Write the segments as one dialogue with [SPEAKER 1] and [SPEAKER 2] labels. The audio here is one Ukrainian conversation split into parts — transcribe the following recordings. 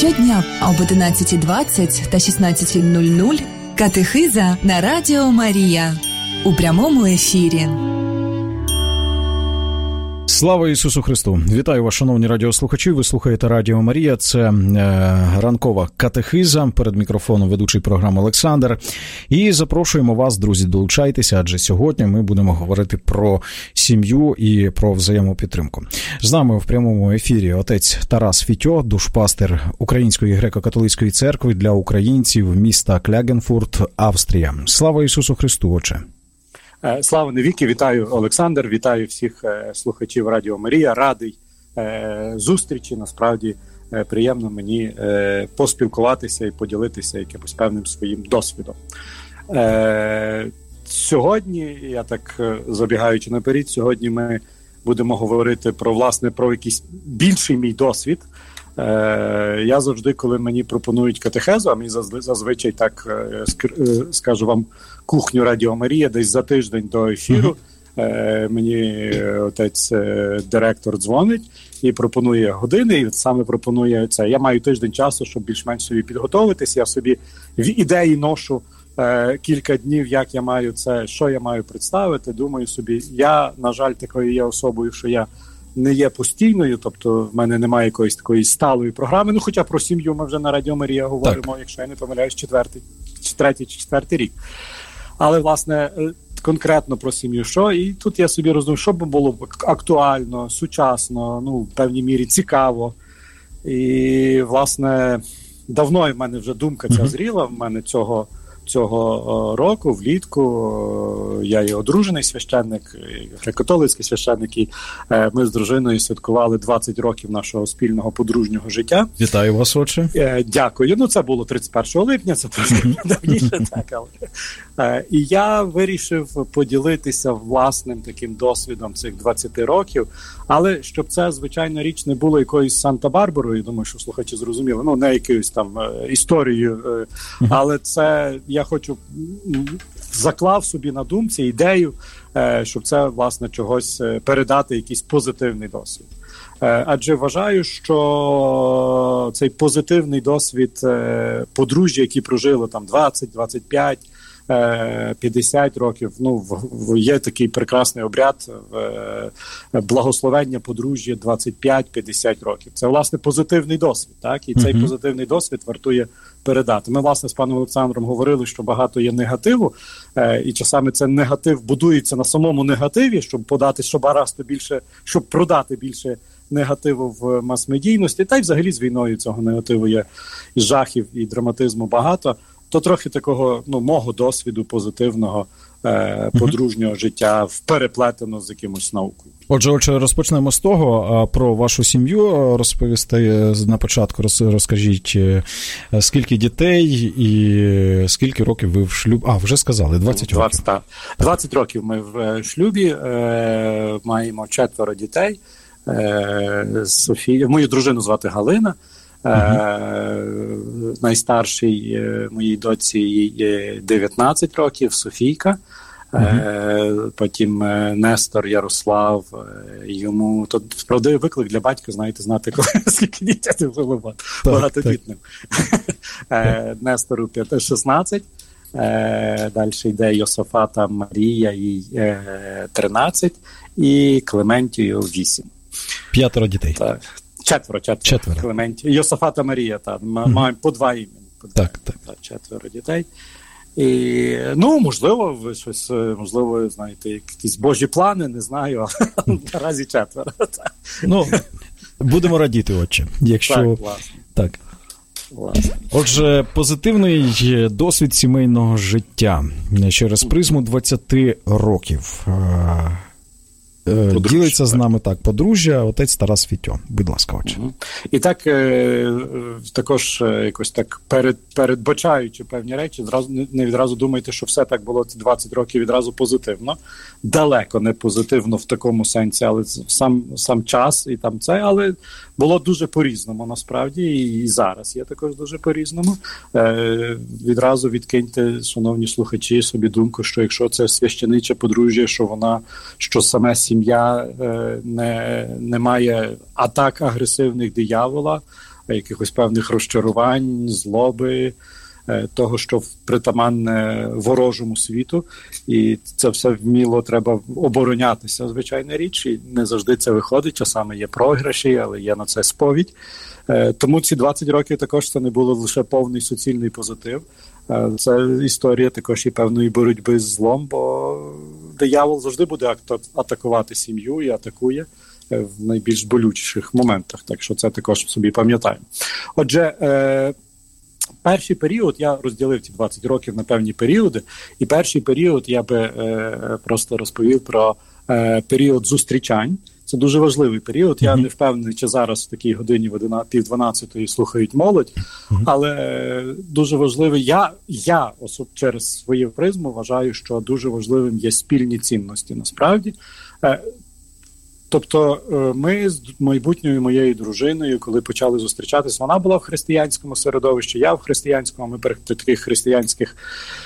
[SPEAKER 1] Щодня об 11:20 та 16:00 катехиза на Радіо Марія у прямому ефірі.
[SPEAKER 2] Слава Ісусу Христу! Вітаю вас, шановні радіослухачі. Ви слухаєте Радіо Марія. Це ранкова катехиза. Перед мікрофоном ведучий програми Олександр. І запрошуємо вас, друзі, долучайтеся, адже сьогодні ми будемо говорити про сім'ю і про взаємопідтримку. З нами в прямому ефірі отець Тарас Фітьо, душпастер Української греко-католицької церкви для українців міста Клягенфурт, Австрія. Слава Ісусу Христу, отче!
[SPEAKER 3] Слава навіки, вітаю, Олександр, вітаю всіх слухачів Радіо Марія, радий зустрічі, насправді приємно мені поспілкуватися і поділитися якимось певним своїм досвідом. Сьогодні, я так забігаючи наперед, сьогодні ми будемо говорити про якийсь більший мій досвід. Я завжди, коли мені пропонують катехезу, а мені зазвичай так, скажу вам, кухню Радіо Марія, десь за тиждень до ефіру, мені отець-директор дзвонить і пропонує години, і саме пропонує це. Я маю тиждень часу, щоб більш-менш собі підготовитись, я собі в ідеї ношу кілька днів, як я маю це, що я маю представити, думаю собі, я, на жаль, такою є особою, що я не є постійною, тобто в мене немає якоїсь такої сталої програми, хоча про сім'ю ми вже на Радіо Марія говоримо, так, якщо я не помиляюсь, третій чи четвертий рік. Але, власне, конкретно про сім'ю, що, і тут я собі роздумав, що б було актуально, сучасно, в певній мірі цікаво. І, власне, давно в мене вже думка ця зріла, в мене цього року, влітку, я є одружений священник, греко-католицький священник, і ми з дружиною святкували 20 років нашого спільного подружнього життя.
[SPEAKER 2] Вітаю вас, отче.
[SPEAKER 3] Дякую. Це було 31 липня, це трошки давніше, так, але. І я вирішив поділитися власним таким досвідом цих 20 років, але щоб це, звичайно, річ не було якоюсь Санта-Барбарою, думаю, що слухачі зрозуміли, не якоюсь там історією, але це я хочу заклав собі на думці ідею, щоб це, власне, чогось передати, якийсь позитивний досвід. Адже вважаю, що цей позитивний досвід подружжя, які прожили там 20, 25, 50 років, є такий прекрасний обряд благословення подружжя 25-50 років. Це, власне, позитивний досвід, так? І цей позитивний досвід вартує передати. Ми, власне, з паном Олександром говорили, що багато є негативу, і часами це негатив будується на самому негативі, щоб подати, щоб продати більше негативу в мас-медійності, та й взагалі з війною цього негативу є і жахів, і драматизму багато. То трохи такого, мого досвіду позитивного подружнього життя переплетено з якимось наукою.
[SPEAKER 2] Отже, розпочнемо з того, про вашу сім'ю розповісти на початку. Розкажіть, скільки дітей і скільки років ви в шлюбі? Вже сказали, 20 років.
[SPEAKER 3] 20 років ми в шлюбі, маємо 4 дітей. Софія, мою дружину звати Галина. Найстаршій моїй доці їй 19 років, Софійка. Потім Нестор, Ярослав, йому то правдивий виклик для батька, знати, скільки дітей це було багатодітним. Нестору 16, далі йде Йосафата Марія, їй 13, і Клементію 8.
[SPEAKER 2] 5 дітей.
[SPEAKER 3] Так. Четверо. Клементію. Йосафата Марія, маємо по 2 імені.
[SPEAKER 2] Так.
[SPEAKER 3] 4 дітей. І, можливо, ви щось, знаєте, якісь божі плани, не знаю, але наразі 4.
[SPEAKER 2] Будемо радіти, отче, якщо...
[SPEAKER 3] Так, власне.
[SPEAKER 2] Так. Отже, позитивний досвід сімейного життя через призму 20 років. Ділиться з нами подружжя, отець Тарас Фітьо. Будь ласка, отче.
[SPEAKER 3] І так, також якось так передбачаючи певні речі, не відразу думайте, що все так було ці 20 років відразу позитивно. Далеко не позитивно в такому сенсі, але сам час і там це, але було дуже по-різному насправді, і зараз є також дуже по-різному. Відразу відкиньте, шановні слухачі, собі думку, що якщо це священиче подружжя, що саме сім'я не має атак агресивних диявола, якихось певних розчарувань, злоби, того, що притаманне ворожому світу, і це все вміло треба оборонятися, звичайна річ, і не завжди це виходить, часами є програші, але є на це сповідь. Тому ці 20 років також це не було лише повний суцільний позитив, це історія також і певної боротьби з злом, бо диявол завжди буде атакувати сім'ю і атакує в найбільш болючіших моментах, так що це також собі пам'ятаємо. Отже, перший період, я розділив ці 20 років на певні періоди, і перший період я би просто розповів про період зустрічань. Це дуже важливий період. Я не впевнений, чи зараз в такій годині в 11:30 слухають молодь, але дуже важливий. Я через свою призму вважаю, що дуже важливим є спільні цінності насправді. Тобто ми з майбутньою моєю дружиною, коли почали зустрічатись, вона була в християнському середовищі, я в християнському, ми при таких християнських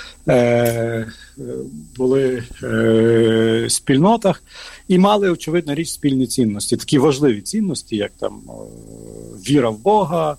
[SPEAKER 3] були спільнотах і мали, очевидно, річ спільні цінності, такі важливі цінності, як там віра в Бога,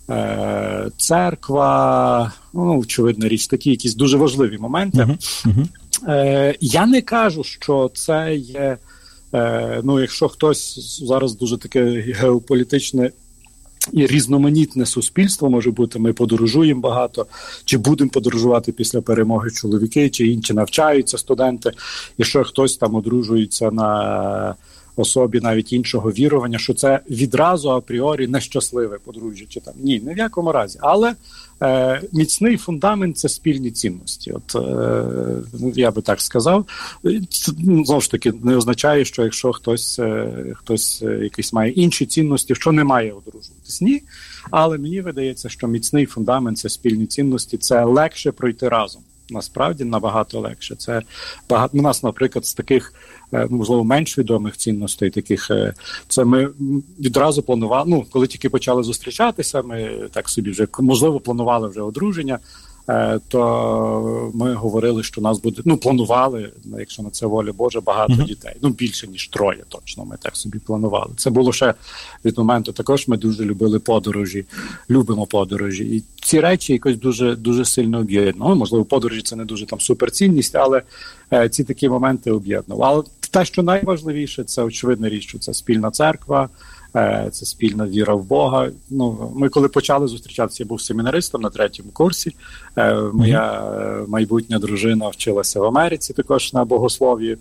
[SPEAKER 3] церква, очевидно, річ, такі якісь дуже важливі моменти. Я не кажу, що це є, якщо хтось зараз дуже таке геополітичне і різноманітне суспільство може бути, ми подорожуємо багато, чи будемо подорожувати після перемоги чоловіки, чи інші навчаються студенти, і що хтось там одружується на особі навіть іншого вірування, що це відразу апріорі нещасливе подружжя, чи там ні в якому разі. Але міцний фундамент – це спільні цінності. Я би так сказав. Це, знову ж таки, не означає, що якщо хтось якийсь має інші цінності, що не має одружуватись. Ні. Але мені видається, що міцний фундамент – це спільні цінності, це легше пройти разом. Насправді, набагато легше. Це багато. У нас, наприклад, з таких, можливо, менш відомих цінностей, таких, це ми відразу планували, коли тільки почали зустрічатися, ми так собі вже, можливо, планували вже одруження, то ми говорили, що нас буде, планували, якщо на це воля Божа, багато дітей. Більше, ніж 3 точно, ми так собі планували. Це було ще від моменту, також ми дуже любили подорожі, любимо подорожі. І ці речі якось дуже, дуже сильно об'єднували. Можливо, подорожі це не дуже там суперцінність, але ці такі моменти об'єднували. Але те, що найважливіше, це очевидна річ, що це спільна церква, це спільна віра в Бога. Ми коли почали зустрічатися, я був семінаристом на 3-му курсі. Моя майбутня дружина вчилася в Америці також на богослов'ї.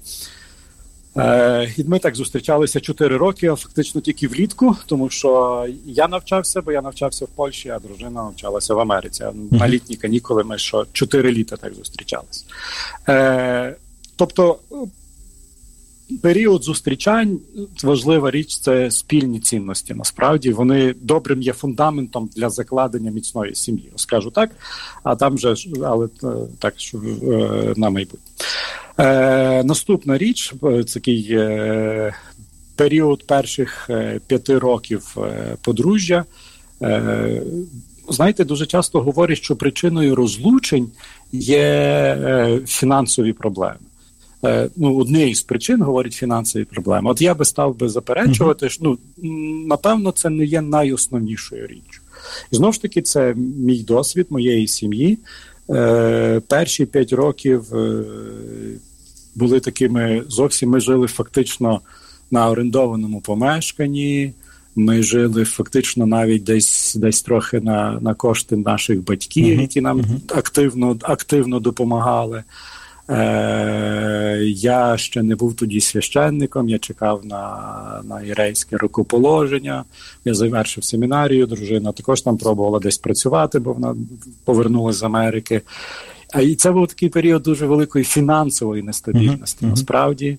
[SPEAKER 3] І ми так зустрічалися 4 роки, а фактично тільки влітку, тому що я навчався в Польщі, а дружина навчалася в Америці. На літні канікули ми 4 літа так зустрічалися. Тобто період зустрічань, важлива річ, це спільні цінності. Насправді, вони добрим є фундаментом для закладення міцної сім'ї, скажу так, а там же, але так, на майбутнє. Наступна річ, такий період перших 5 років подружжя. Знаєте, дуже часто говорять, що причиною розлучень є фінансові проблеми. Однією з причин, говорять, фінансові проблеми. От я би став заперечувати, що, напевно, це не є найосновнішою річчю. І знову ж таки, це мій досвід, моєї сім'ї. Перші 5 років були такими, зовсім ми жили фактично на орендованому помешканні, ми жили фактично навіть десь трохи на кошти наших батьків, які нам активно допомагали. Я ще не був тоді священником, я чекав на єрейське рукоположення, я завершив семінарію, дружина також там пробувала десь працювати, бо вона повернулася з Америки. І це був такий період дуже великої фінансової нестабільності, насправді.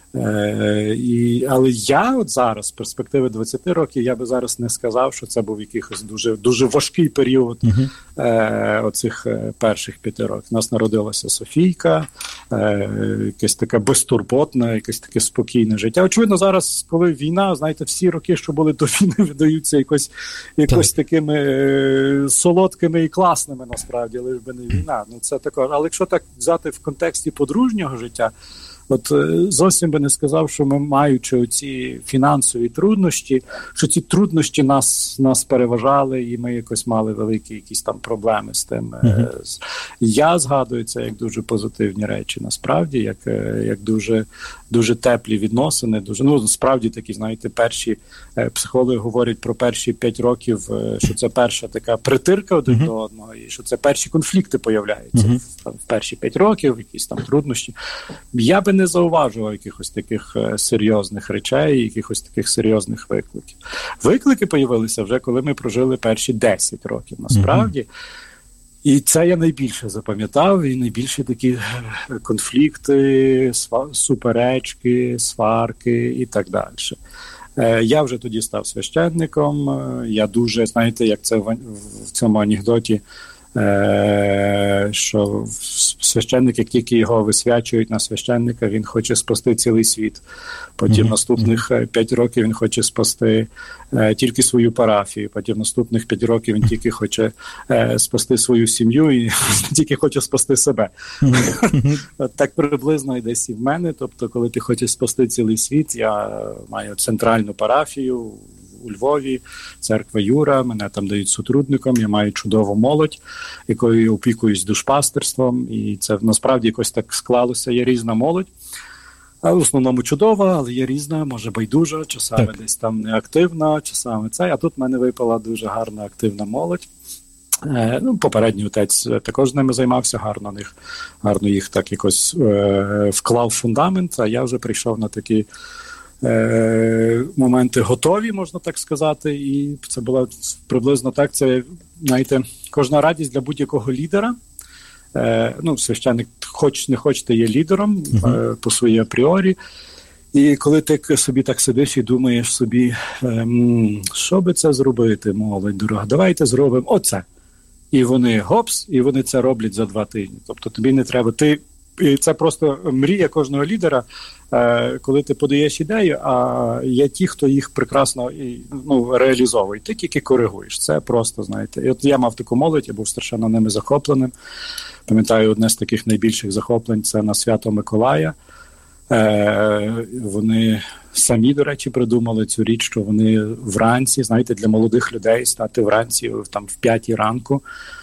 [SPEAKER 3] Але я от зараз, з перспективи 20 років, я би зараз не сказав, що це був якийсь дуже, дуже важкий період оцих перших 5 років. У нас народилася Софійка, якесь таке безтурботне, якесь таке спокійне життя. Очевидно, зараз, коли війна, знаєте, всі роки, що були до війни, видаються якось такими солодкими і класними, насправді, лиш би не війна. Це також. Але якщо так взяти в контексті подружнього життя, От зовсім би не сказав, що ми, маючи оці фінансові труднощі, що ці труднощі нас переважали, і ми якось мали великі якісь там проблеми з тим. Я згадую це як дуже позитивні речі, насправді, як дуже, дуже теплі відносини, дуже, справді такі, знаєте, перші, психологи говорять про перші 5 років, що це перша така притирка один до одного, і що це перші конфлікти появляються в перші 5 років, якісь там труднощі. Я би не зауважував якихось таких серйозних речей, якихось таких серйозних викликів. Виклики появилися вже, коли ми прожили перші 10 років, насправді. І це я найбільше запам'ятав, і найбільше такі конфлікти, суперечки, сварки і так далі. Я вже тоді став священником, я дуже, знаєте, як це в цьому анекдоті, що священник, як тільки його висвячують на священника, він хоче спасти цілий світ. Потім наступних 5 років він хоче спасти тільки свою парафію. Потім наступних 5 років він тільки хоче спасти свою сім'ю і тільки хоче спасти себе. Так приблизно і десь і в мене. Тобто, коли ти хочеш спасти цілий світ, я маю центральну парафію у Львові, церква Юра, мене там дають сотрудником, я маю чудову молодь, якою опікуюсь душпастерством, і це насправді якось так склалося. Є різна молодь, а в основному чудова, але є різна, може байдужа, часами десь там неактивна, часами це, а тут в мене випала дуже гарна активна молодь. Попередній отець також ними займався, гарно їх так якось вклав фундамент, а я вже прийшов на такі моменти готові, можна так сказати, і це було приблизно так, це, знаєте, кожна радість для будь-якого лідера. Священник, хоч не хочете, є лідером по своїй апріорі, і коли ти собі так сидиш і думаєш собі, що би це зробити, молодь дорога, давайте зробимо оце. І вони гопс, і вони це роблять за 2 тижні. Тобто тобі не треба, і це просто мрія кожного лідера, коли ти подаєш ідею, а є ті, хто їх прекрасно реалізовує. Ти тільки коригуєш. Це просто, знаєте. І от я мав таку молодь, я був страшенно ними захопленим. Пам'ятаю, одне з таких найбільших захоплень – це на Свято Миколая. Вони самі, до речі, придумали цю річ, що вони вранці, знаєте, для молодих людей стати вранці, там в 5 ранку,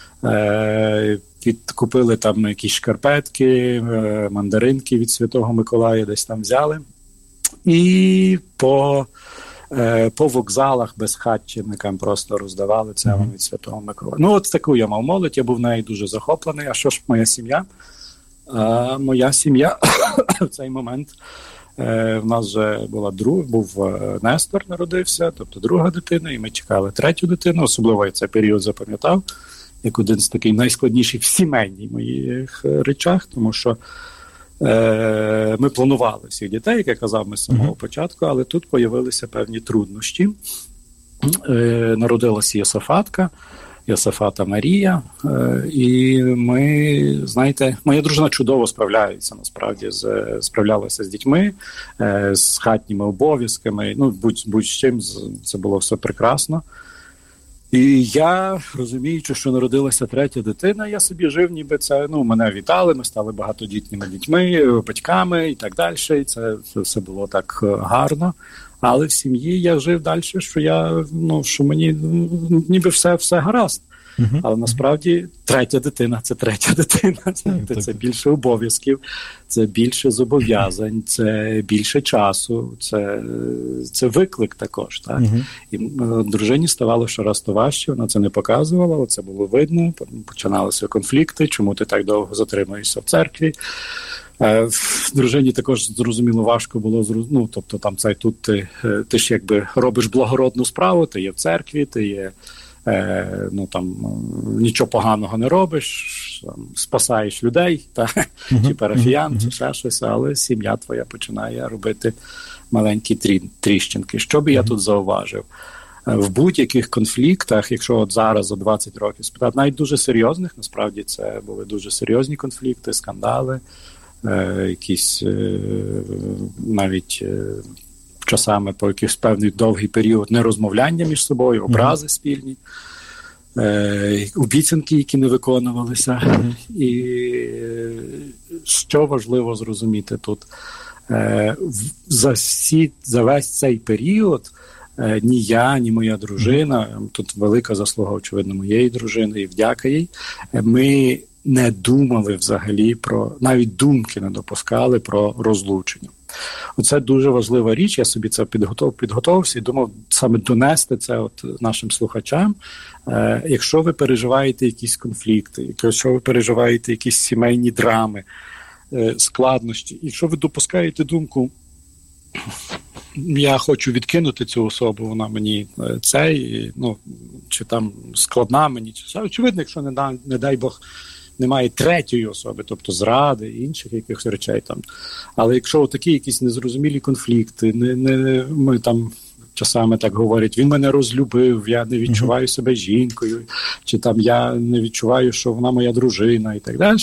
[SPEAKER 3] купили там якісь шкарпетки, мандаринки від Святого Миколая десь там взяли. І по вокзалах безхатченникам просто роздавали це від Святого Миколая. От таку я мав молодь, я був нею дуже захоплений. А що ж моя сім'я? Моя сім'я в цей момент, в нас вже був Нестор, народився, тобто друга дитина, і ми чекали 3-ю дитину. Особливо я цей період запам'ятав як один з таких найскладніших в сімейній моїх речах, тому що ми планували всіх дітей, як я казав, ми з самого початку, але тут появилися певні труднощі. Народилася Йосафата Марія, і ми, знаєте, моя дружина чудово справляється, насправді, справлялася з дітьми, з хатніми обов'язками, будь-з чим, це було все прекрасно. І я, розуміючи, що народилася 3-я дитина, я собі жив, ніби це, мене вітали, ми стали багатодітними дітьми, батьками і так далі, і це все було так гарно. Але в сім'ї я жив далі, що мені ніби все гаразд. Але насправді 3-я дитина – це 3-я дитина. Це більше обов'язків, це більше зобов'язань, це більше часу, це виклик також. Так? І дружині ставало щораз то важче, вона це не показувала, це було видно, починалися конфлікти, чому ти так довго затримуєшся в церкві. Дружині також, зрозуміло, важко було, тобто там тут ти ж якби робиш благородну справу, ти є в церкві, ти є, нічого поганого не робиш, спасаєш людей, чи парафіян, чи ще щось, але сім'я твоя починає робити маленькі тріщинки. Що би я тут зауважив? В будь-яких конфліктах, якщо от зараз за 20 років спитати, навіть дуже серйозних, насправді це були дуже серйозні конфлікти, скандали, якісь навіть часами по якийсь певний довгий період нерозмовляння між собою, образи спільні. обіцянки, які не виконувалися. І що важливо зрозуміти тут, за весь цей період ні я, ні моя дружина, тут велика заслуга, очевидно, моєї дружини, і вдяка їй, ми не думали взагалі навіть думки не допускали про розлучення. Оце дуже важлива річ, я собі це підготовився і думав саме донести це от нашим слухачам. Якщо ви переживаєте якісь конфлікти, якщо ви переживаєте якісь сімейні драми, складнощі, якщо ви допускаєте думку, я хочу відкинути цю особу, вона мені чи там складна мені, чи очевидно, якщо не дай Бог, немає третьої особи, тобто зради і інших якихось речей там. Але якщо такі якісь незрозумілі конфлікти, ми там часами так говорять, він мене розлюбив, я не відчуваю себе жінкою, чи там я не відчуваю, що вона моя дружина і так далі,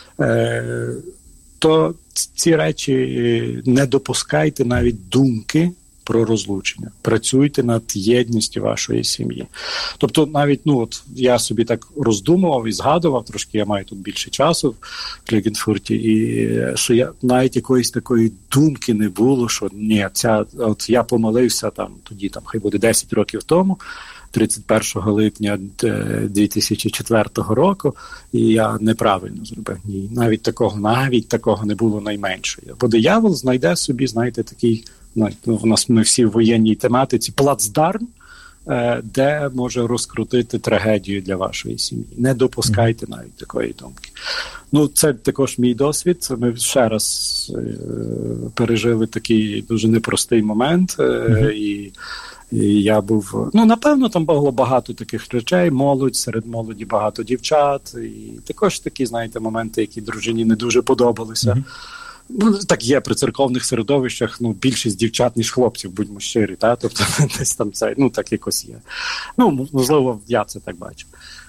[SPEAKER 3] то ці речі не допускайте навіть думки про розлучення. Працюйте над єдністю вашої сім'ї. Тобто навіть, я собі так роздумував і згадував, трошки я маю тут більше часу в Клегенфурті, і що я навіть якоїсь такої думки не було, що ні, я помилився тоді, хай буде 10 років тому, 31 липня 2004 року, і я неправильно зробив. Ні, навіть такого не було найменшого. Бо диявол знайде собі, знаєте, такий, у нас ми всі в воєнній тематиці, плацдарм, де може розкрутити трагедію для вашої сім'ї. Не допускайте навіть такої думки. Це також мій досвід. Ми ще раз пережили такий дуже непростий момент, і я був, напевно, там було багато таких речей, серед молоді багато дівчат, і також такі, знаєте, моменти, які дружині не дуже подобалися. Так є при церковних середовищах, більшість дівчат, ніж хлопців, будьмо щирі, тобто десь там це, так якось є. Можливо, я це так бачу.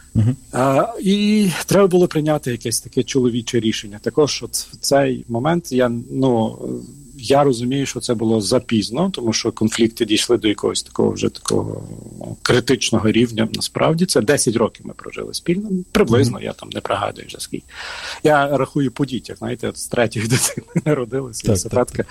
[SPEAKER 3] І треба було прийняти якесь таке чоловіче рішення. Також от в цей момент я розумію, що це було запізно, тому що конфлікти дійшли до якогось такого критичного рівня. Насправді це 10 років ми прожили спільно. Приблизно, я там не пригадую вже скільки. Я рахую по дітях, знаєте, з 3-ї дитини народилася сепетка.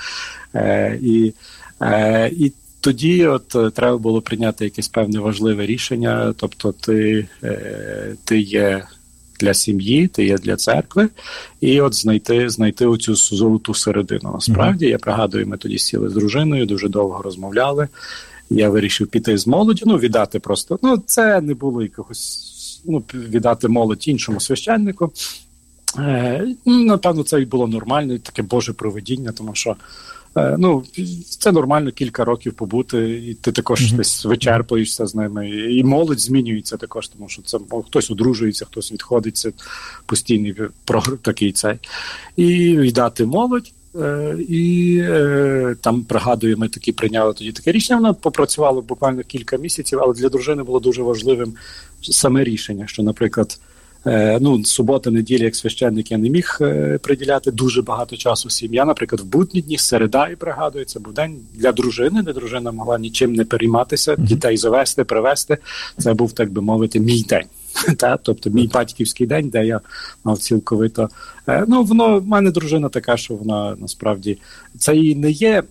[SPEAKER 3] І тоді треба було прийняти якесь певне важливе рішення, тобто ти є для сім'ї, ти є для церкви, і знайти оцю золоту середину. Насправді, я пригадую, ми тоді сіли з дружиною, дуже довго розмовляли, я вирішив піти з молоді, віддати просто, це не було якогось, віддати молодь іншому священнику. Напевно, це і було нормально, таке Боже провидіння, тому що це нормально кілька років побути, і ти також десь вичерпуєшся з ними, і молодь змінюється також, тому що це хтось одружується, хтось відходить, це постійний такий цей. І віддати молодь, і там, пригадую, ми прийняли тоді таке рішення, воно попрацювало буквально кілька місяців, але для дружини було дуже важливим саме рішення, що, наприклад, субота, неділя, як священник, я не міг приділяти дуже багато часу сім'я. Наприклад, в будні дні, середа, і пригадую, це був день для дружини, де дружина могла нічим не перейматися, дітей завести, привезти. Це був, так би мовити, мій день. Тобто мій батьківський день, де я мав цілковито... в мене дружина така, що вона, насправді, це і не є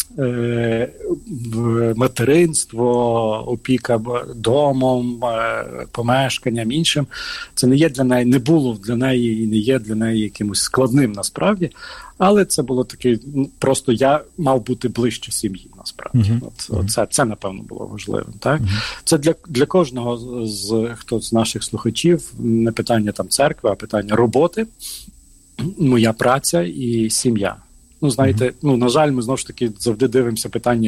[SPEAKER 3] материнство, опіка домом, помешканням, іншим. Це не є для неї, не було для неї і не є для неї якимось складним насправді, але це було таке, просто я мав бути ближче сім'ї насправді. Це напевно було важливим. Так? Це для кожного хто з наших слухачів не питання там церкви, а питання роботи, моя праця і сім'я. Знаєте, на жаль, ми знову ж таки завжди дивимося питання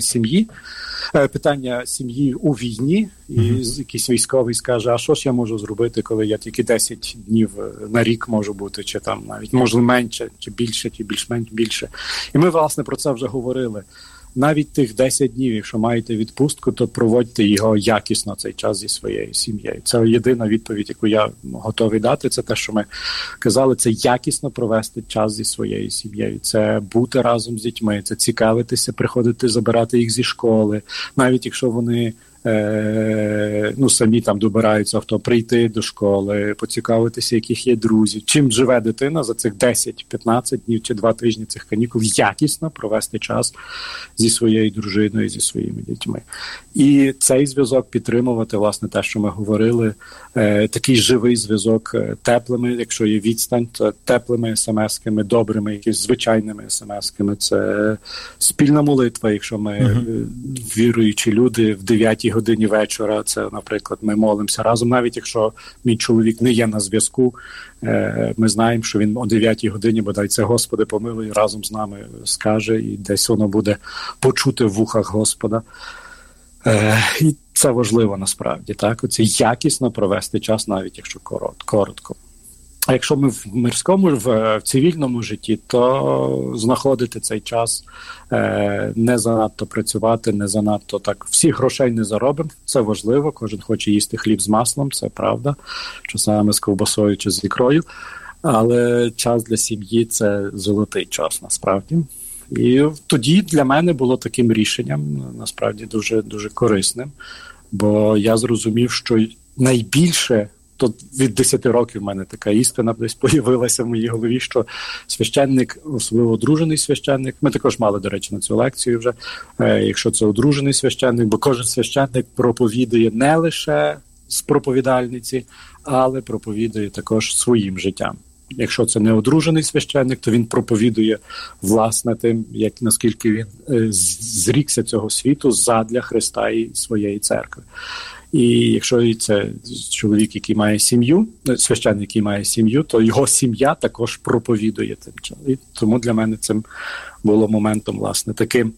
[SPEAKER 3] сім'ї у війні, і якийсь військовий скаже, а що ж я можу зробити, коли я тільки 10 днів на рік можу бути, чи там навіть, може, менше, чи більше, чи більш-менш більше. І ми, власне, про це вже говорили. Навіть тих 10 днів, якщо маєте відпустку, то проводьте його якісно цей час зі своєю сім'єю. Це єдина відповідь, яку я готовий дати, це те, що ми казали, це якісно провести час зі своєю сім'єю. Це бути разом з дітьми, це цікавитися, приходити забирати їх зі школи, навіть якщо вони самі там добираються, хто прийти до школи, поцікавитися, яких є друзі. Чим живе дитина за цих 10-15 днів чи 2 тижні цих канікул, якісно провести час зі своєю дружиною, зі своїми дітьми. І цей зв'язок підтримувати, власне, те, що ми говорили, такий живий зв'язок теплими, якщо є відстань, то теплими смс-ками, добрими, якісь звичайними смс-ками. Це спільна молитва, якщо ми віруючі люди в 9 годині вечора, це, наприклад, ми молимося разом, навіть якщо мій чоловік не є на зв'язку, ми знаємо, що він о 9 годині, бодай це Господи помилуй, разом з нами скаже, і десь воно буде почути в вухах Господа. І це важливо насправді, так? Оце якісно провести час, навіть якщо коротко. А якщо ми в мирському, в цивільному житті, то знаходити цей час, не занадто працювати, не занадто так. Всіх грошей не заробимо, це важливо, кожен хоче їсти хліб з маслом, це правда, часами з ковбасою чи з ікрою, але час для сім'ї – це золотий час, насправді. І тоді для мене було таким рішенням, насправді, дуже, дуже корисним, бо я зрозумів, що найбільше, то від 10 років в мене така істина десь появилася в моїй голові, що священник, особливо одружений священник, ми також мали, до речі, на цю лекцію вже, якщо це одружений священник, бо кожен священник проповідує не лише з проповідальниці, але проповідує також своїм життям. Якщо це не одружений священник, то він проповідує, власне, тим, як наскільки він зрікся цього світу задля Христа і своєї церкви. І якщо це чоловік, який має сім'ю, священник, який має сім'ю, то його сім'я також проповідує тим часом. І тому для мене цим було моментом, власне, таким,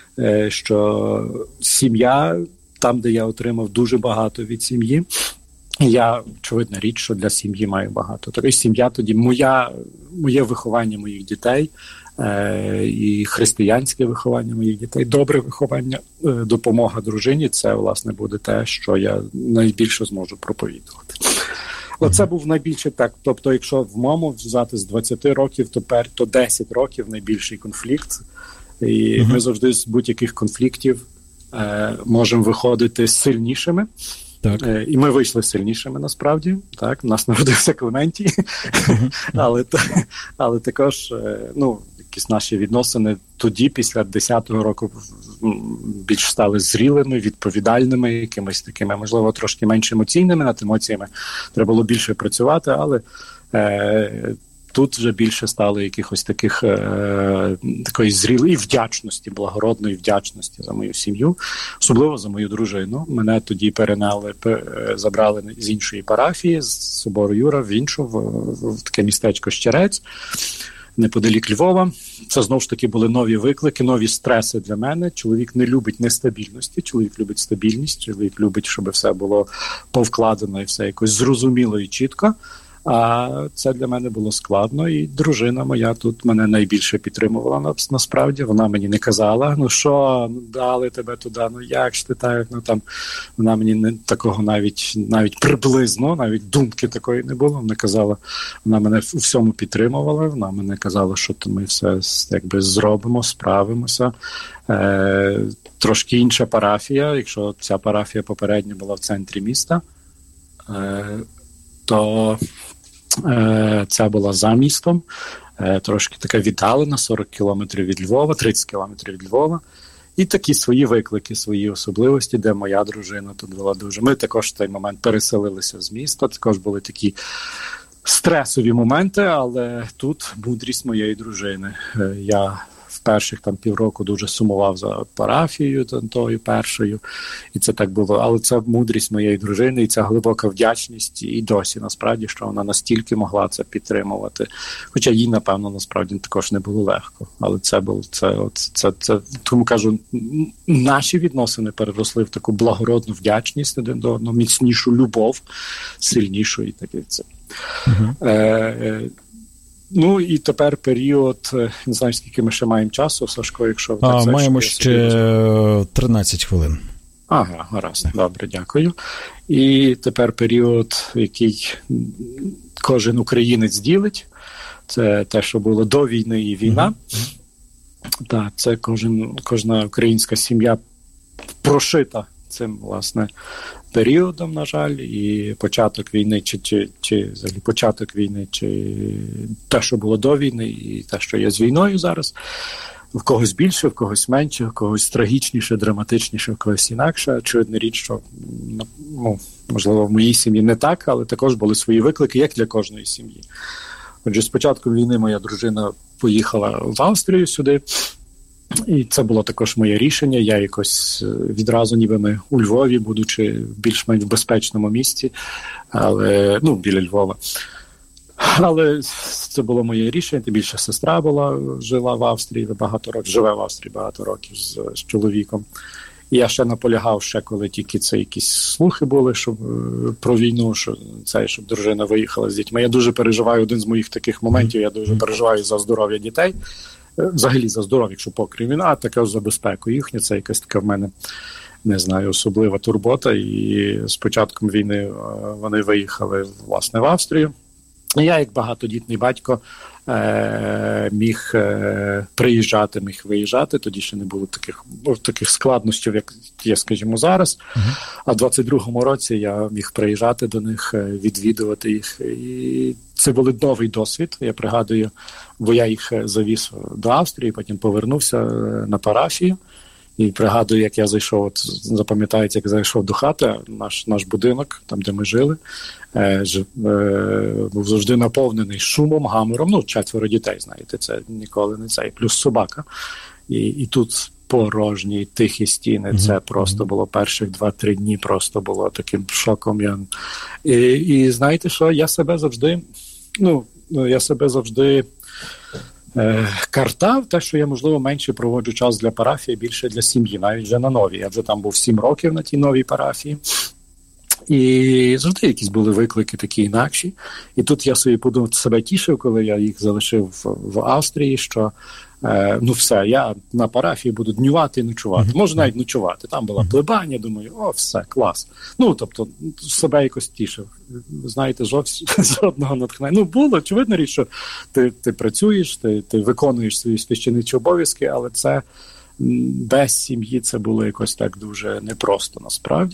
[SPEAKER 3] що сім'я, там, де я отримав дуже багато від сім'ї, я, очевидна річ, що для сім'ї маю багато. Тобто сім'я тоді, моє виховання моїх дітей, і християнське виховання моїх дітей, добре виховання, допомога дружині, це, власне, буде те, що я найбільше зможу проповідувати. Оце був найбільший так. Тобто, якщо в моєму взяти з 20 років, то 10 років найбільший конфлікт. І ми завжди з будь-яких конфліктів можемо виходити сильнішими. Так. І ми вийшли сильнішими, насправді. Так, у нас народився Клементій. Але також, якісь наші відносини тоді, після 10-го року, більш стали зрілими, відповідальними, якимись такими, можливо, трошки менш емоційними, над емоціями треба було більше працювати, але тут вже більше стало якихось такої зрілої вдячності, благородної вдячності за мою сім'ю, особливо за мою дружину. Мене тоді забрали з іншої парафії, з собору Юра, в іншу, в таке містечко Щерець, неподалік Львова. Це, знову ж таки, були нові виклики, нові стреси для мене. Чоловік не любить нестабільності, чоловік любить стабільність, чоловік любить, щоб все було повкладено і все якось зрозуміло і чітко. А це для мене було складно, і дружина моя тут мене найбільше підтримувала, насправді. Вона мені не казала, дали тебе туди, як ж ти так, вона мені такого навіть приблизно, навіть думки такої не було. Вона мене у всьому підтримувала, вона мене казала, що ми все якби зробимо, справимося. Трошки інша парафія, якщо ця парафія попередньо була в центрі міста, то ця була за містом, трошки така віддалена, 40 кілометрів від Львова, 30 кілометрів від Львова. І такі свої виклики, свої особливості, де моя дружина тут була дуже. Ми також в той момент переселилися з міста, також були такі стресові моменти, але тут мудрість моєї дружини. Я в перших півроку дуже сумував за парафією тою першою, і це так було. Але це мудрість моєї дружини, і ця глибока вдячність, і досі, насправді, що вона настільки могла це підтримувати. Хоча їй, напевно, насправді також не було легко. Але це тому кажу, наші відносини переросли в таку благородну вдячність один до одного, міцнішу любов, сильнішу і таке це. І тепер період, не знаю, скільки ми ще маємо часу, Сашко, якщо...
[SPEAKER 2] Маємо ще 13 хвилин.
[SPEAKER 3] Ага, гаразд, добре, дякую. І тепер період, який кожен українець ділить, це те, що було до війни і війна. Так, це кожна українська сім'я прошита цим, власне, періодом, на жаль, і початок війни, чи взагалі початок війни, чи те, що було до війни, і те, що є з війною зараз. В когось більше, в когось менше, в когось трагічніше, драматичніше, в когось інакше. Очевидна річ, що, можливо, в моїй сім'ї не так, але також були свої виклики, як для кожної сім'ї. Отже, з початку війни моя дружина поїхала в Австрію сюди, і це було також моє рішення. Я якось відразу, ніби ми у Львові, будучи в більш-менш безпечному місці, але, біля Львова. Але це було моє рішення, тим більше сестра жила в Австрії живе в Австрії багато років з чоловіком. І я ще наполягав, коли тільки це якісь слухи були, про війну, щоб дружина виїхала з дітьми. Я дуже переживаю, один з моїх таких моментів, я дуже переживаю за здоров'я дітей. Взагалі за здоров'я, якщо покрім війна, а також за безпеку їхню. Це якась така в мене, не знаю, особлива турбота. І з початком війни вони виїхали, власне, в Австрію. Я, як багатодітний батько, міг приїжджати, міг виїжджати. Тоді ще не було таких складнощів, як є, скажімо, зараз. А в 22-му році я міг приїжджати до них, відвідувати їх. І це був новий досвід. Я пригадую, бо я їх завіз до Австрії, потім повернувся на парафію. І пригадую, як я зайшов, запам'ятається, як зайшов до хати, наш будинок, там, де ми жили, був завжди наповнений шумом, гамором, 4 дітей, знаєте, це ніколи не це, плюс собака. І тут порожні, тихі стіни, це просто було перших 2-3 дні, просто було таким шоком. І знаєте що, я себе завжди картав те, що я, можливо, менше проводжу час для парафії, більше для сім'ї, навіть вже на новій. Я вже там був 7 років на тій новій парафії. І завжди якісь були виклики такі інакші. І тут я собі себе тішив, коли я їх залишив в Австрії, що все, я на парафії буду днювати і ночувати. Можу навіть ночувати. Там була плебанія, думаю, все, клас. Тобто, себе якось тішив. Знаєте, жодного натхнення. Було, очевидно річ, що ти працюєш, ти виконуєш свої священичі обов'язки, але це без сім'ї це було якось так дуже непросто, насправді.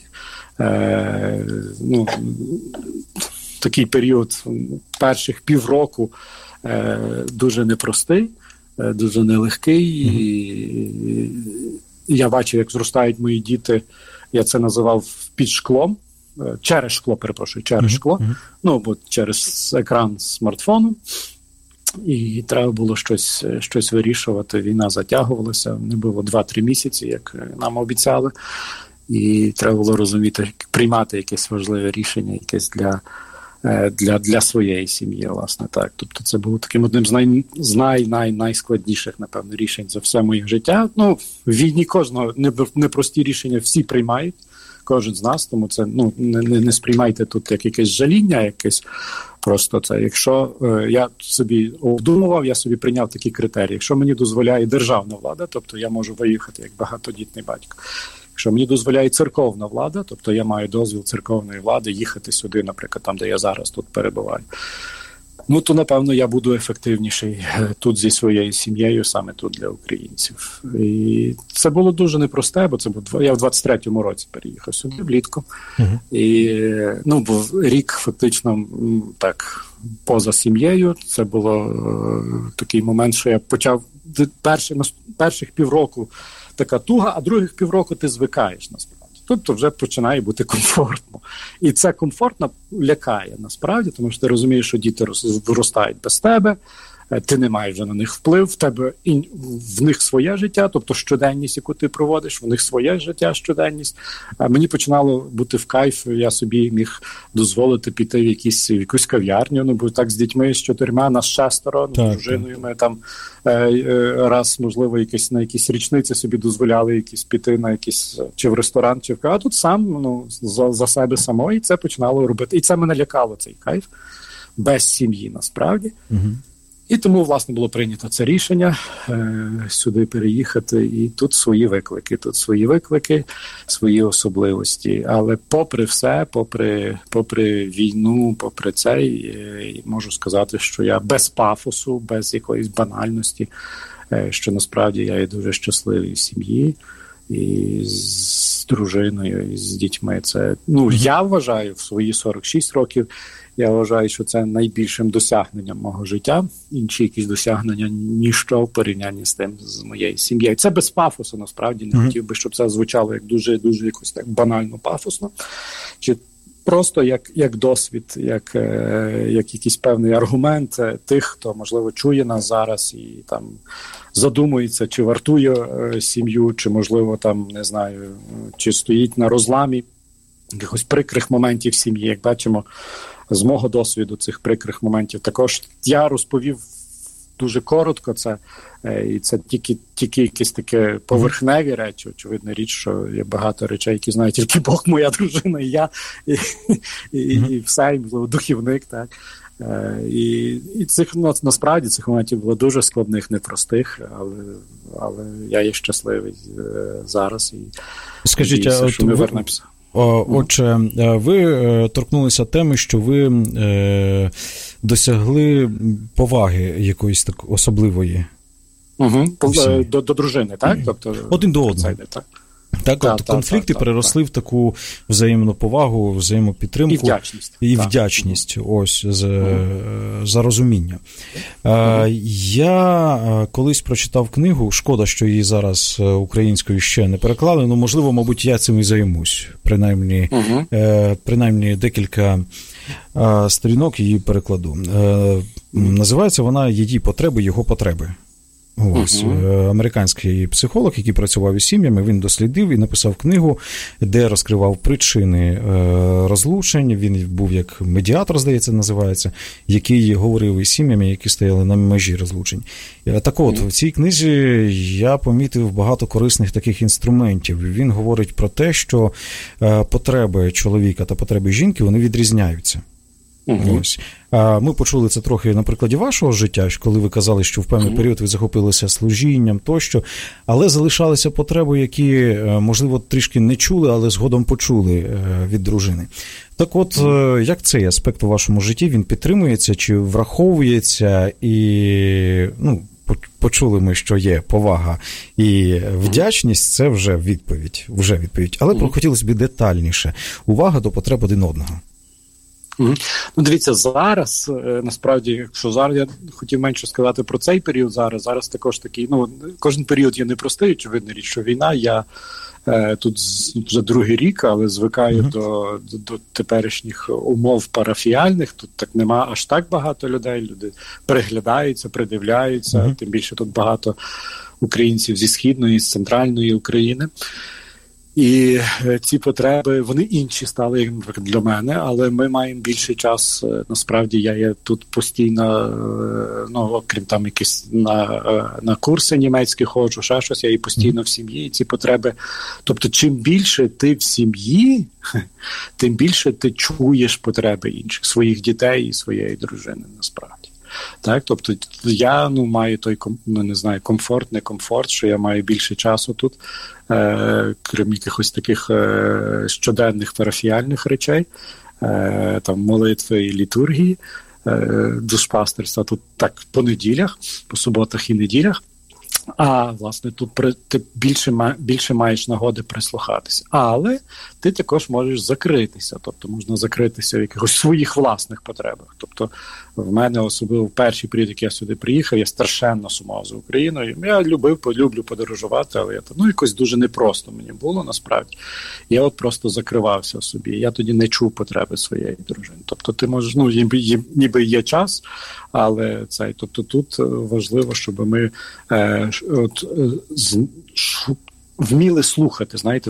[SPEAKER 3] Такий період перших півроку дуже непростий, дуже нелегкий. І я бачив, як зростають мої діти, я це називав під шклом, через шкло, бо через екран смартфону. І треба було щось вирішувати. Війна затягувалася, не було 2-3 місяці, як нам обіцяли. І треба було розуміти, приймати якесь важливе рішення, якесь для своєї сім'ї, власне, так. Тобто це було таким одним з найскладніших, напевно, рішень за все моє життя. В війні кожного непрості рішення всі приймають, кожен з нас, тому це, не сприймайте тут як якесь жаління, якесь просто це. Якщо я собі обдумував, я собі прийняв такі критерії. Якщо мені дозволяє державна влада, тобто я можу виїхати як багатодітний батько. Якщо мені дозволяє церковна влада, тобто я маю дозвіл церковної влади їхати сюди, наприклад, там, де я зараз тут перебуваю, то, напевно, я буду ефективніший тут зі своєю сім'єю, саме тут для українців. І це було дуже непросте, бо я в 23-му році переїхав сюди, влітку. І, був рік фактично так поза сім'єю. Це було такий момент, що я почав перших півроку така туга, а других півроку ти звикаєш, насправді. Тобто вже починає бути комфортно. І це комфортно лякає, насправді, тому що ти розумієш, що діти виростають без тебе, ти не маєш вже на них вплив, в них своє життя, тобто щоденність, яку ти проводиш, в них своє життя, щоденність. А мені починало бути в кайф, я собі міг дозволити піти в якусь кав'ярню, бо так з дітьми, з 4, нас 6, з дружиною ми там раз, можливо, на якісь річниці собі дозволяли піти на чи в ресторан, чи в кав'ярню, а тут сам, за себе самого, і це починало робити. І це мене лякало, цей кайф, без сім'ї, насправді. І тому, власне, було прийнято це рішення сюди переїхати. І тут свої виклики, свої особливості. Але попри все, попри війну, попри це, можу сказати, що я без пафосу, без якоїсь банальності, що насправді я є дуже щасливий в сім'ї. і з дружиною, і з дітьми. Це, я вважаю, в свої 46 років, я вважаю, що це найбільшим досягненням мого життя. Інші якісь досягнення ніщо в порівнянні з тим, з моєю сім'єю. Це без пафосу, насправді. Не хотів би, щоб це звучало як дуже якось так банально пафосно. Чи просто як досвід, як якийсь певний аргумент тих, хто, можливо, чує нас зараз і там задумується, чи вартує сім'ю, чи, можливо, там, не знаю, чи стоїть на розламі якихось прикрих моментів в сім'ї. Як бачимо, з мого досвіду цих прикрих моментів також я розповів дуже коротко це, і це тільки якісь таке поверхневі речі. Очевидна річ, що є багато речей, які знає тільки Бог, моя дружина, і я, і все, і, можливо, духівник, так. І цих, насправді, цих моментів було дуже складних, непростих, але я є щасливий зараз. І
[SPEAKER 2] скажіть,
[SPEAKER 3] надіюся, що ми вернемося.
[SPEAKER 2] Отже, ви торкнулися теми, що ви досягли поваги якоїсь так особливої.
[SPEAKER 3] До дружини, так? Тобто,
[SPEAKER 2] один до одного. Так, конфлікти переросли в таку взаємну повагу, взаємопідтримку.
[SPEAKER 3] І вдячність.
[SPEAKER 2] І вдячність, ось, за розуміння. Я колись прочитав книгу, шкода, що її зараз українською ще не переклали, можливо, мабуть, я цим і займусь. Принаймні декілька сторінок її перекладу. Називається вона «Її потреби, його потреби». Ось, американський психолог, який працював із сім'ями, він дослідив і написав книгу, де розкривав причини розлучень. Він був як медіатор, здається, називається, який говорив із сім'ями, які стояли на межі розлучень. Так от, в цій книзі я помітив багато корисних таких інструментів. Він говорить про те, що потреби чоловіка та потреби жінки, вони відрізняються. Ось. Ми почули це трохи на прикладі вашого життя, коли ви казали, що в певний період ви захопилися служінням тощо, але залишалися потреби, які, можливо, трішки не чули, але згодом почули від дружини. Так от, як цей аспект у вашому житті, він підтримується чи враховується, і почули ми, що є повага і вдячність, це вже відповідь. Але хотілося б детальніше. Увага до потреб один одного.
[SPEAKER 3] Дивіться, зараз, насправді, якщо зараз я хотів менше сказати про цей період зараз також такий, кожен період є непростий, очевидно річ, що війна, я тут вже другий рік, але звикаю до теперішніх умов парафіальних, тут так нема аж так багато людей, люди приглядаються, придивляються, тим більше тут багато українців зі Східної, з Центральної України. І ці потреби, вони інші стали для мене, але ми маємо більший час. Насправді я є тут постійно, окрім там якісь на курси німецькі ходжу, ще щось, я і постійно в сім'ї, і ці потреби. Тобто, чим більше ти в сім'ї, тим більше ти чуєш потреби інших, своїх дітей і своєї дружини, насправді. Так, тобто я маю той, комфорт, не комфорт, що я маю більше часу тут, крім якихось таких щоденних парафіальних речей, там молитви і літургії, душпастерства тут так по неділях, по суботах і неділях. А, власне, тут ти більше маєш нагоди прислухатися. Але ти також можеш закритися. Тобто можна закритися в якихось своїх власних потребах. Тобто в мене особливо в перший період, як я сюди приїхав, я страшенно сумував за Україною. Я люблю подорожувати, але якось дуже непросто мені було, насправді. Я от просто закривався собі. Я тоді не чув потреби своєї дружини. Тобто ти можеш, ніби є час, але тобто тут важливо, щоб ми вміли слухати, знаєте,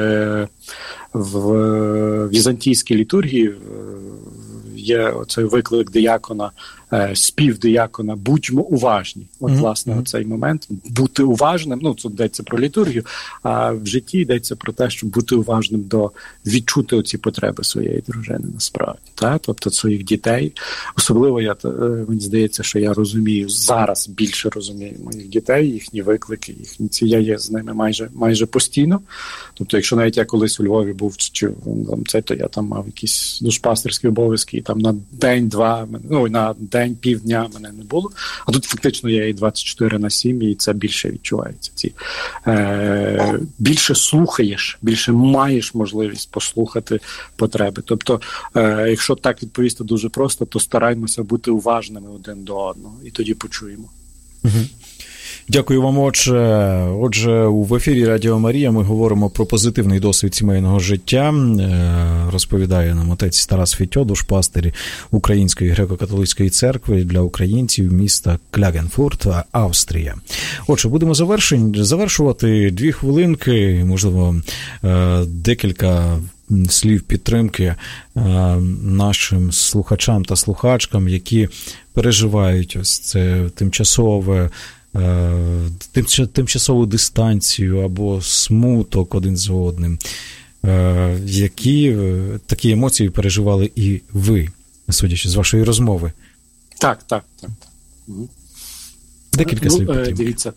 [SPEAKER 3] в візантійській літургії є оцей виклик диякона, спів диякона «Будьмо уважні». От, власне, цей момент бути уважним, тут йдеться про літургію, а в житті йдеться про те, щоб бути уважним відчути оці потреби своєї дружини, насправді. Так? Тобто своїх дітей. Особливо, мені здається, що я зараз більше розумію моїх дітей, їхні виклики, я є з ними майже постійно. Тобто, якщо навіть я колись у Львові був, то я там мав якісь душпастерські обов'язки, і там на день-два, на день день, півдня мене не було. А тут фактично я і 24/7, і це більше відчувається. Більше слухаєш, більше маєш можливість послухати потреби. Тобто, якщо так відповісти дуже просто, то стараємося бути уважними один до одного, і тоді почуємо.
[SPEAKER 2] Дякую вам, Отже, в ефірі Радіо Марія ми говоримо про позитивний досвід сімейного життя. Розповідає нам отець Тарас Фітьо, душпастир Української греко-католицької церкви для українців міста Клягенфурт, Австрія. Отже, будемо завершувати 2 хвилинки, можливо, декілька слів підтримки нашим слухачам та слухачкам, які переживають ось це тимчасову дистанцію або смуток один з одним. Які такі емоції переживали і ви, судячи з вашої розмови?
[SPEAKER 3] Так.
[SPEAKER 2] Декілька слів підтримки.
[SPEAKER 3] Дивіться.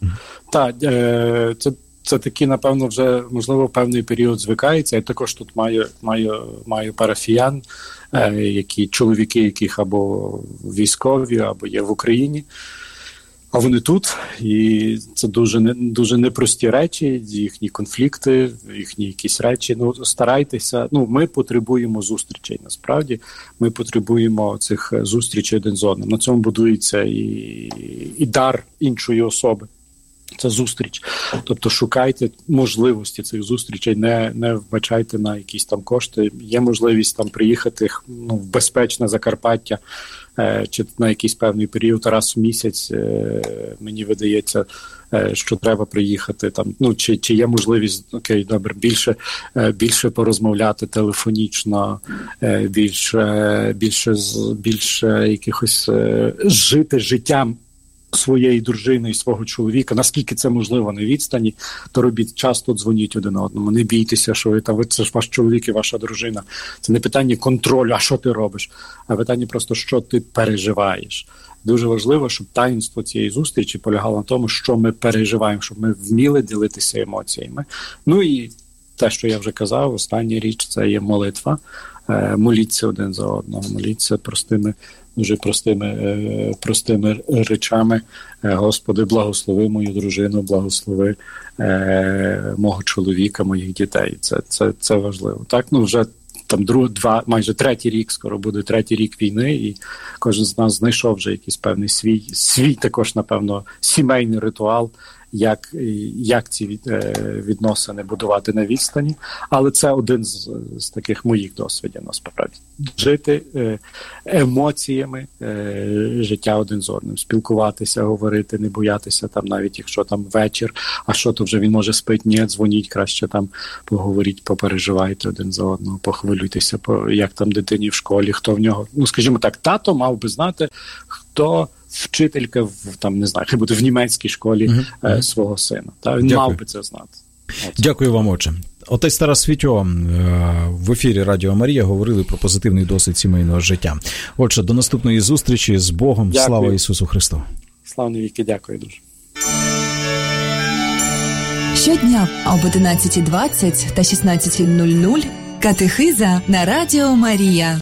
[SPEAKER 3] Це такий, напевно, вже, можливо, певний період звикається. Я також тут маю парафіян, чоловіки, яких або військові, або є в Україні. А вони тут, і це дуже непрості речі, їхні конфлікти, їхні якісь речі. Старайтеся. Ми потребуємо зустрічей, насправді. Ми потребуємо цих зустрічей один з одним. На цьому будується і дар іншої особи. Це зустріч. Тобто шукайте можливості цих зустрічей, не вбачайте на якісь там кошти. Є можливість там приїхати в безпечне Закарпаття чи на якийсь певний період, раз в місяць, мені видається, що треба приїхати там. Чи є можливість, окей, добре, більше порозмовляти телефонічно, більше якихось жити життям своєї дружини і свого чоловіка, наскільки це можливо на відстані, то робіть, часто дзвоніть один одному. Не бійтеся, що ви це ж ваш чоловік і ваша дружина. Це не питання контролю, а що ти робиш, а питання просто, що ти переживаєш. Дуже важливо, щоб таїнство цієї зустрічі полягало на тому, що ми переживаємо, щоб ми вміли ділитися емоціями. І те, що я вже казав, остання річ – це є молитва. Моліться один за одного, моліться дуже простими речами. Господи, благослови мою дружину, благослови мого чоловіка, моїх дітей. Це важливо. Так, вже там майже 3-й рік, скоро буде 3-й рік війни, і кожен з нас знайшов вже якийсь певний свій також, напевно, сімейний ритуал, як ці відносини будувати на відстані. Але це один з таких моїх досвідів, насправді. Жити емоціями життя один з одним, спілкуватися, говорити, не боятися, там, навіть якщо там вечір, а що то вже він може спить, ні, дзвоніть, краще там поговоріть, попереживайте один за одного, похвилюйтеся, як там дитині в школі, хто в нього, скажімо так, тато мав би знати, хто вчителька хай буде в німецькій школі свого сина. Він мав би це знати.
[SPEAKER 2] Дякую вам, отче. Отець Тарас Фітьо в ефірі Радіо Марія говорили про позитивний досвід сімейного життя. Отже, до наступної зустрічі. З Богом. Дякую. Слава Ісусу Христу.
[SPEAKER 3] Славні віки. Дякую дуже.
[SPEAKER 1] Щодня об 11:20 та 16:00 катехиза на Радіо Марія.